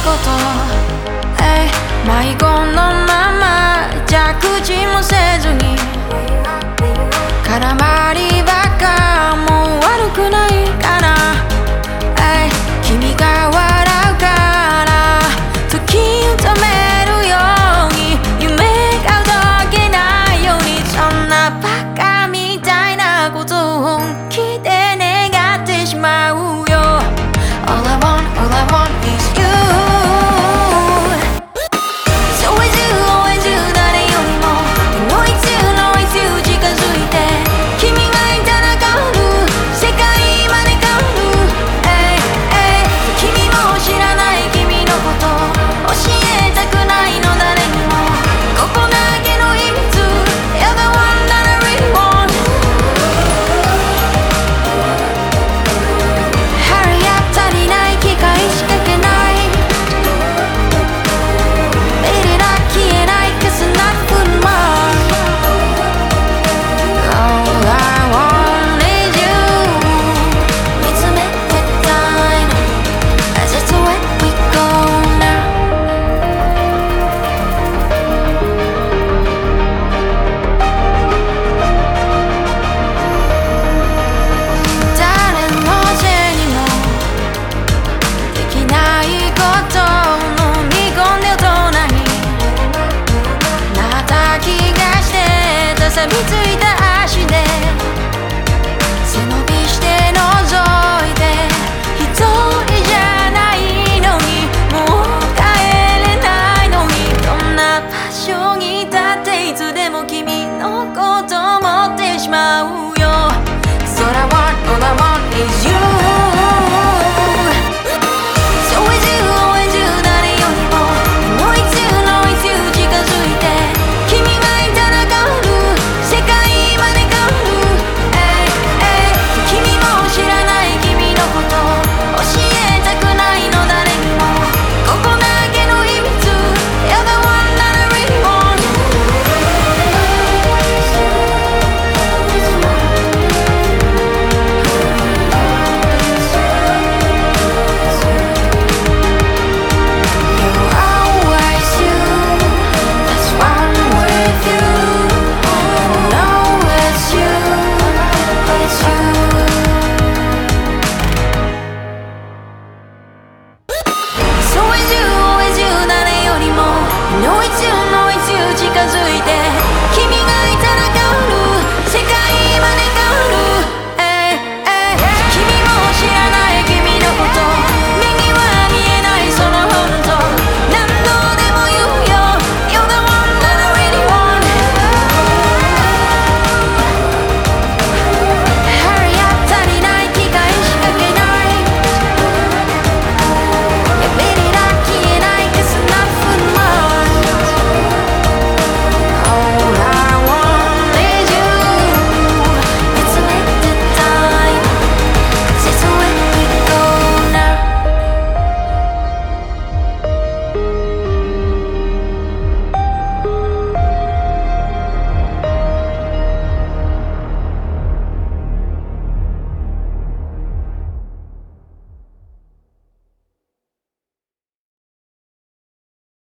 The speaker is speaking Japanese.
迷子のまま着地もせずに絡まりばっかもう悪くないかな。君が笑うから時を止めるように夢が解けないようにそんなバカみたいなことを本気で願ってしまうよ。 All I want is you. So always you, always you 誰よりも No it's you, no it's you 近づいて君がいたら変わる世界まで変わる。君も知らない君のこと教えたくないの誰にもここだけの秘密 You're the one that I really want. Hurry up 足りない機械仕掛けない Beat it up 消えない Cause I'm not good enough. All I want is you 見つめてたいの Just where we go now. 誰のせいにもできないことを飲み込んで大人になった気がしてた錆びついた足で背伸びして覗いて一人じゃないのにもう帰れないのにどんな場所に立っていつでも君のこと思ってしまうよ。 So all I want is you. So always you, always you 誰よりも No it's you, no it's you 近づいて君がいたら変わる世界まで変わる。君も知らない君のこと教えたくないの誰にもここだけの秘密 You're the one that I really want. You're always you. That's why I'm with you. No, it's you. It's you. So always you, always you 誰よりも No it's you, no it's you 近づいて